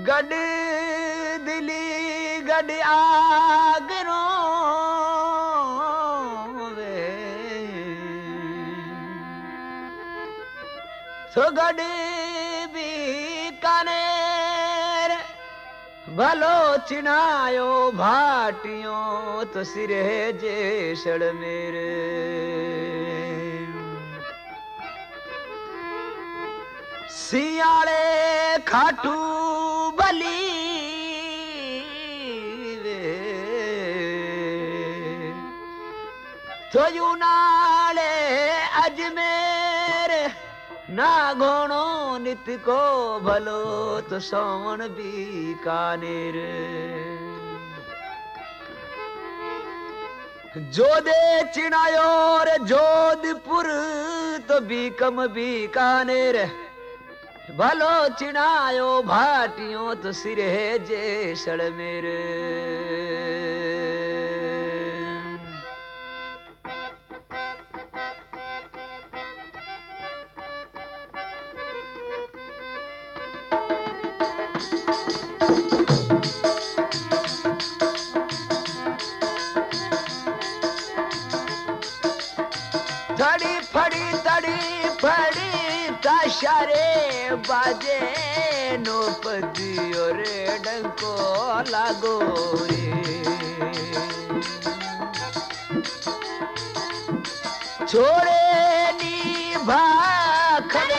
गड दिली गड आगरो वे सो गड बीकानेर भलो चिनायो भाटियों तो सिरे जेसड़ मेरे सियाले खाटू बली वे तो यूनाले अजमेर ना घोणो नित को भलो तो सोमन बीकानेर जोधे चिनायोर जोधपुर तो बीकम बीकानेर भलो चिनायो भाटियों तो सिरे जेसड़ मेरे धड़ी फड़ी तड़ी फड़ी ताशारे बाजे नोपदी और डंको लागो रे छोड़े नी भाखड़ा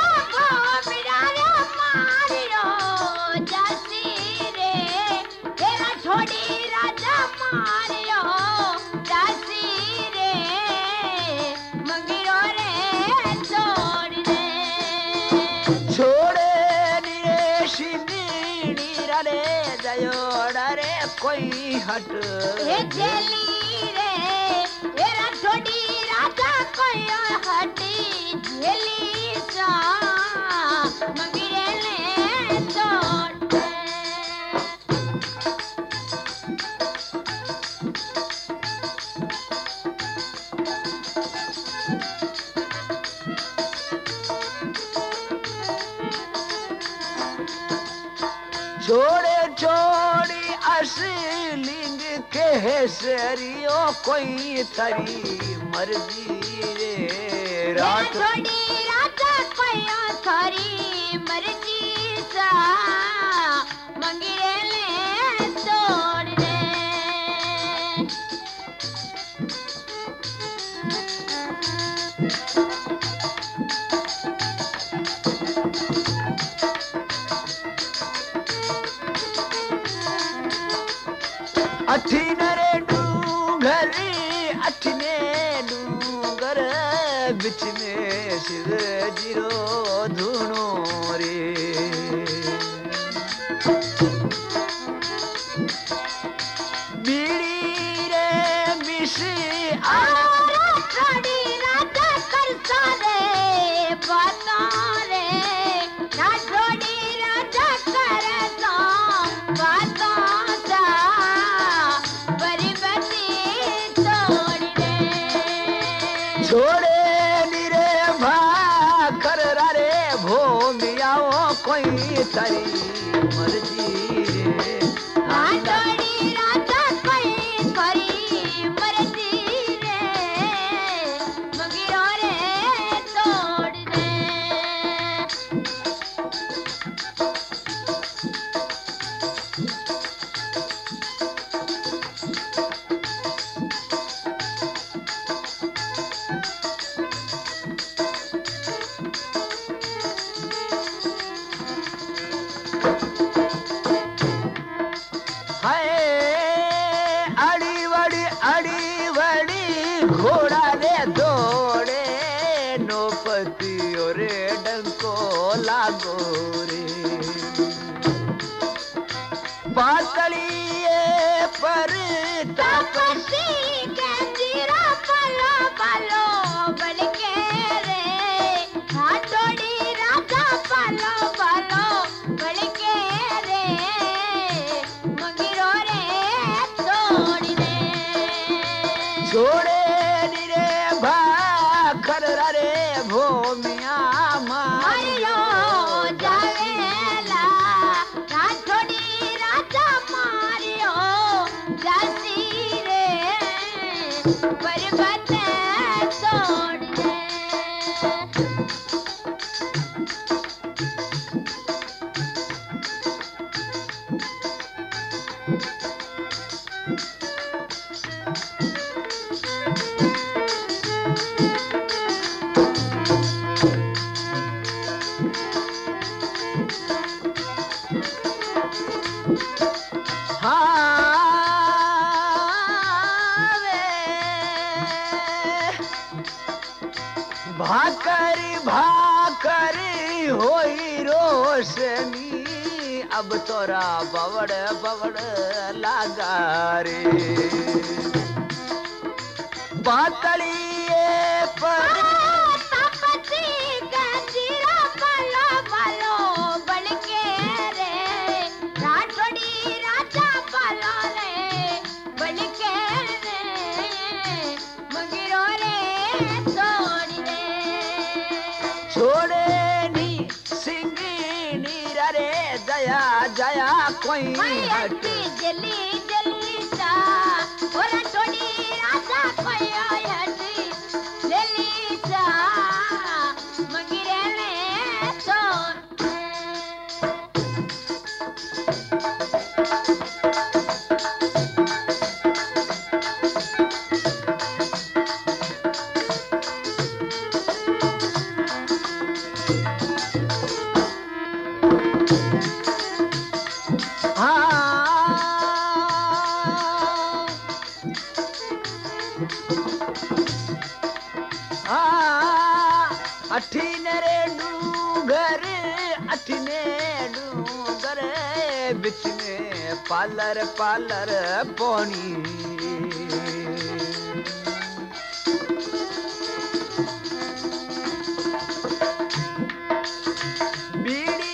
कोई हट झेली रे तेरा छोड़ी राजा कोई हटी झेली सा मंगिरे ले तोड़ छोड़े छोड़ी असलिंग केसरियो कोई थरी मर्जी रे रात छोड़ी राजा कोई थारी मर्जी सा मंगिरे ले तोड़ रे अठीने रे डूंगर अठीने डूंगर बिच में शिव जीरो धुनो रे बीड़ी रे मिशी छोड़ी राजा कर सारे बाता रे ना छोड़ी राजा कर सा बाता सा छोड़े निरे भाखर रे भोमियाओ कोई तारी मर्जी रे छोड़ी राजा कोई थारी मर्जी रे मगिरो रे तोड़ दे घोड़ा रे दौड़े नौपति और डंको लागो रे पातलिए पर तपसी के जीरा पलो पलो बलके रे हाथोड़ी राजा पलो पलो बलके रे मगिरो रे तोड़ दे छोड़े भाखर रे भोमिया मारियो जावेला हाँ वे भाकरी भाकरी होई रोशनी अब तोरा बवड़ बवड़ लागा रे बातलिए पर तापसी गंजीरा पलो पलो बलके रे राठौड़ी राजा पलो रे बलके रे मगिरो रे छोड़ी दे छोड़े नी सिंगी नीरा रे जया जया कोई हट हटी जली जली सा और राठौड़ी राजा कोई हटी जली सा मगिरे रे छोड़ अठीने रे डूंगर अठीने डूंगर बिच में पालर पालर पानी बीड़ी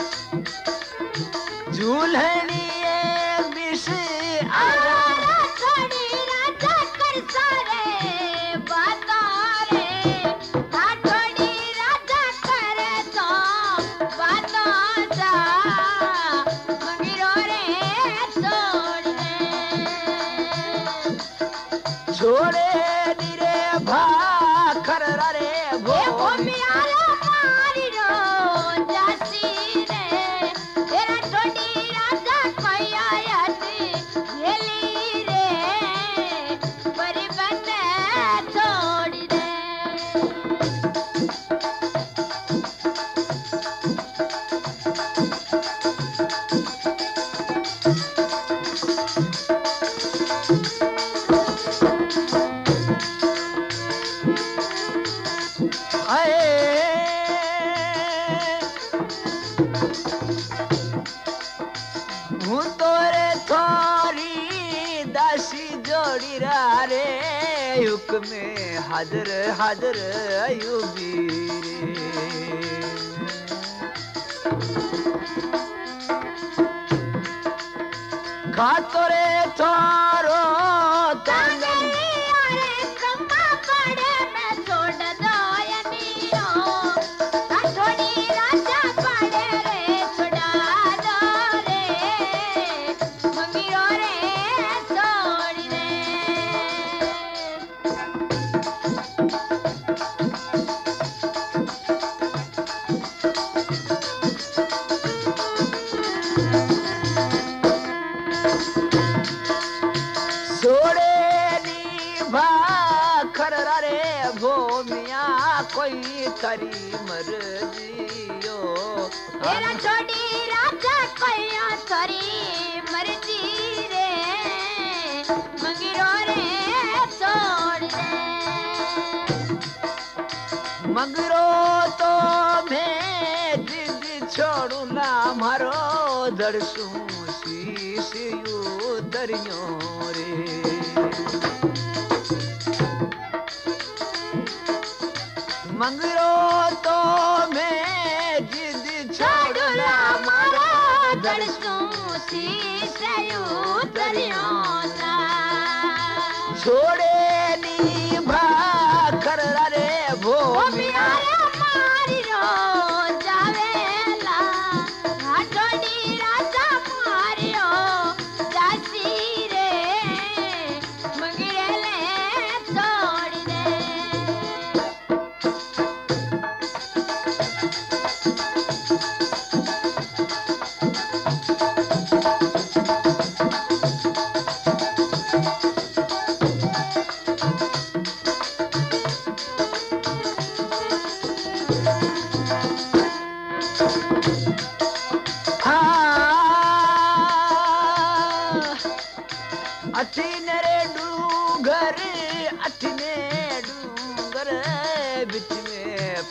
झूलनी मिस राठौड़ी राजा कर सारे बातों रे राठौड़ी राजा करे तो बातों सा मगिरो रे छोड़ दे छोड़े निरे भाखर रे ये भूमियाला मारी रो जासी रे तेरा ठोडी राजा कोई आयती येली रे परी बने छोड़ी दे हूँ तोरे थोरी दासी जोड़ी रे युग में हाजर हाजर अयूबी खा तोरे थोरो कांगली अरे ब्रह्मा पड़े मैं छोड़ दो ये नीरो राठौड़ी राजा पड़े रे छुड़ा दो रे मगिरो रे छोड़ दे सोड़े नी भाखर रे भूमिया कोई करी मर्जियो तेरा छोड़ी राजा कोया थोरी मर्जी रे मगिरो रे छोड़ दे मगरो तो मैं जिद छोड़ू ना मारो दर्शू शीश यू दरियो रे मगरो तो मैं जिद छोड़ू ना मारो दर्शू शीशयू दरियो सा छोड़े नी भाखर रे भूमिया मारी रो जावेला राठौड़ी राजा मारियो जासी रे मगिरे ले छोड़ दे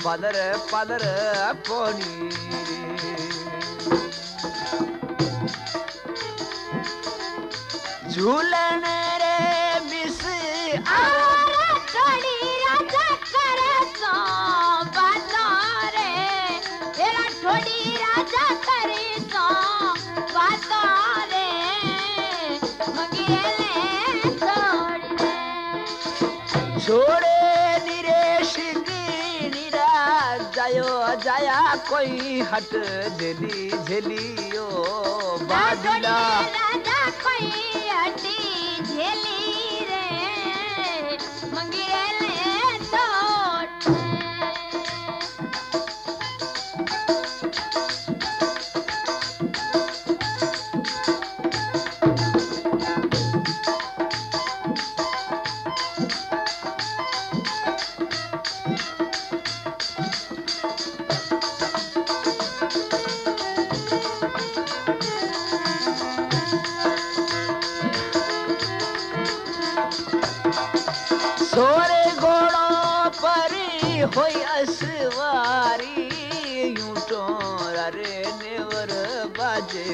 पदर पदर कोनी झूलन रे मिस आवारा थोड़ी राजा करे सो बातों रे तेरा थोड़ी राजा करे सो बातों रे मंगिरे छोड़ दे छोड़े निरेश निरा जायो जाया कोई हट झेली झेलियो बादिला राजा कोई हटी झेली रे मंगिरे छोड़ दे सोरे घोड़ों पर होई असवारी यूं टोरा रे नेवर बाजे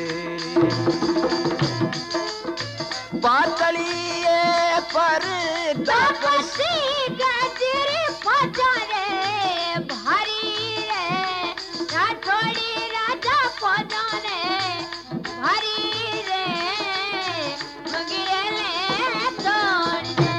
पातलिए पर तापसी गजरी फटा रे भारी रे राठौड़ी राजा फटा रे भारी रे मंगिरे छोड़ दे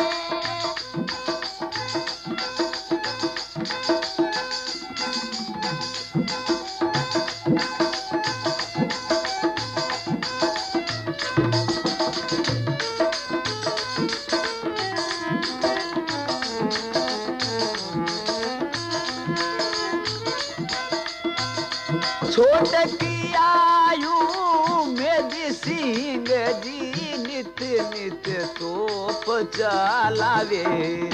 छोट की आयु में सिंह जी नित नित तोप चलावे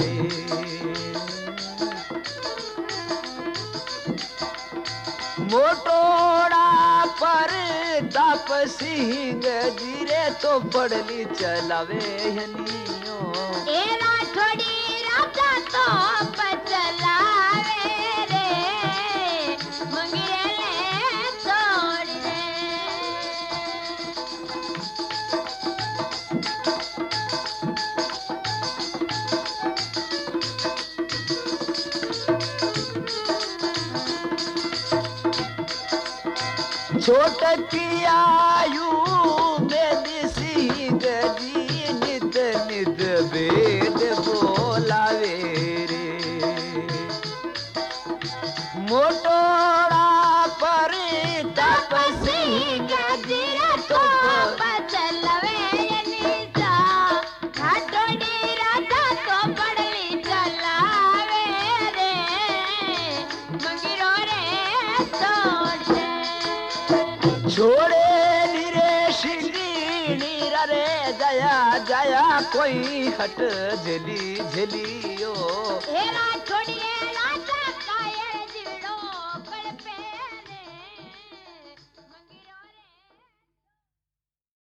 मोटोड़ा पर ताप सिंह जी रे तो पड़ली चलावे हनियो ए राठौड़ी राजा तो चलावे रे मंगिरे छोड़ दे छोट की आयु में सिंह जी नित नित वेद बोलावे रे मोटोड़ा पर तपसी गजरा तो चलवे निसा राठौड़ी राजा तो पड़ली चलावे रे मंगिरो रे छोड़ दे छोड़े निरेश नीरा रे जया जया कोई हट झेली झेलियो हे राठौड़ी